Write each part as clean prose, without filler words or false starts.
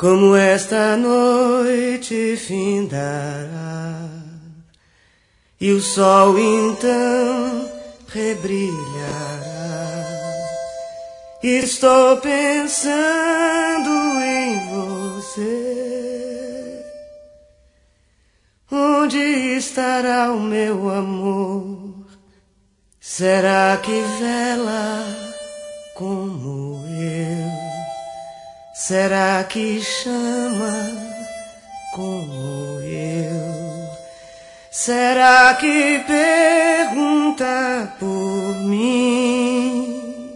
Como esta noite findará e o sol então rebrilhará. Estou pensando em você. Onde estará o meu amor? Será que vela como eu? Será que chama como eu? Será que pergunta por mim?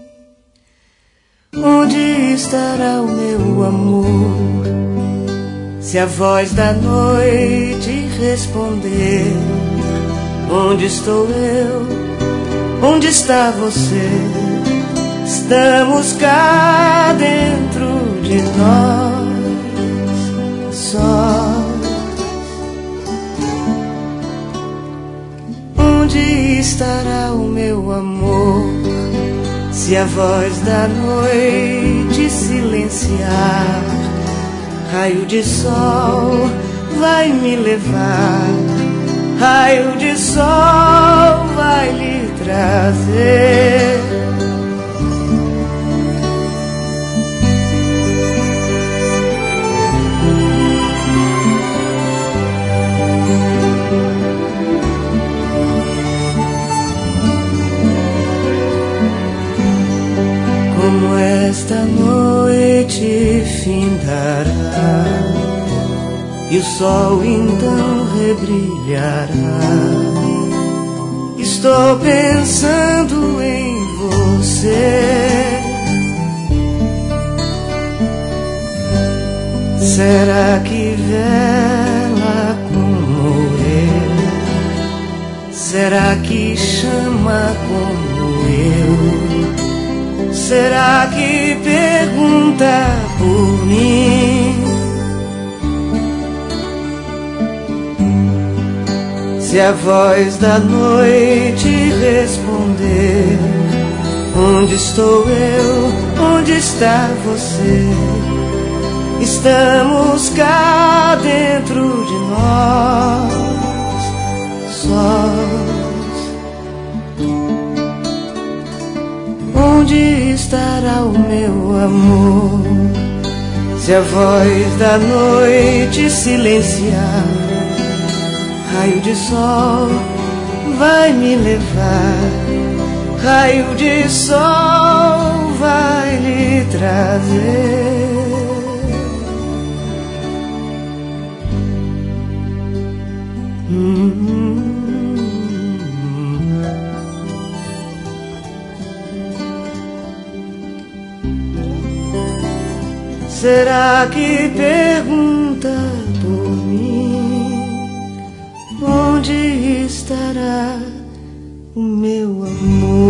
Onde estará o meu amor? Se a voz da noite responder: onde estou eu? Onde está você? Estamos cá dentro de nós só. Onde estará o meu amor? Se a voz da noite silenciar, raio de sol vai me levar, raio de sol vai lhe trazer. Como esta noite findará e o sol então rebrilhará. Estou pensando em você. Será que vela como eu? Será que chama como eu? Será que pergunta por mim? Se a voz da noite responder: onde estou eu? Onde está você? Estamos cá dentro de nós sós. Onde estará o meu amor? Se a voz da noite silenciar, raio de sol vai me levar, raio de sol vai lhe trazer. Será que pergunta por mim? Onde estará o meu amor?